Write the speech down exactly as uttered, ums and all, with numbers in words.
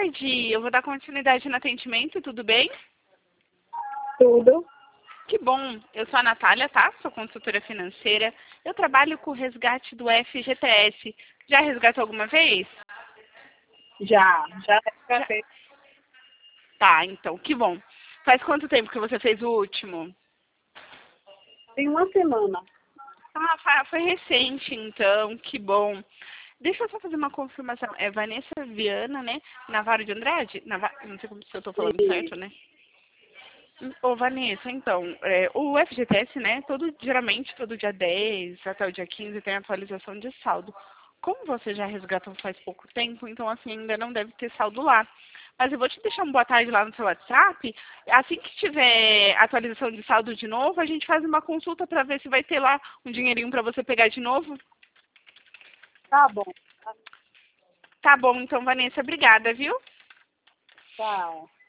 tarde. Eu vou dar continuidade no atendimento, tudo bem? Tudo. Que bom. Eu sou a Natália, tá? Sou consultora financeira. Eu trabalho com o resgate do F G T S. Já resgatou alguma vez? Já, já resgatei. Tá, então, que bom. Faz quanto tempo que você fez o último? Tem uma semana. Ah, fa- foi recente, então, que bom. Deixa eu só fazer uma confirmação. É Vanessa Viana, né? Navarro de Andrade? Nava... Não sei como se eu tô falando E, certo, né? Ô, Vanessa, então, é, o F G T S, né, todo, geralmente todo dia dez até o dia quinze tem atualização de saldo. Como você já resgatou faz pouco tempo, então assim, ainda não deve ter saldo lá. Mas eu vou te deixar um boa tarde lá no seu WhatsApp. Assim que tiver atualização de saldo de novo, a gente faz uma consulta para ver se vai ter lá um dinheirinho para você pegar de novo. tá bom. Tá bom, então, Vanessa, obrigada, viu? Tchau.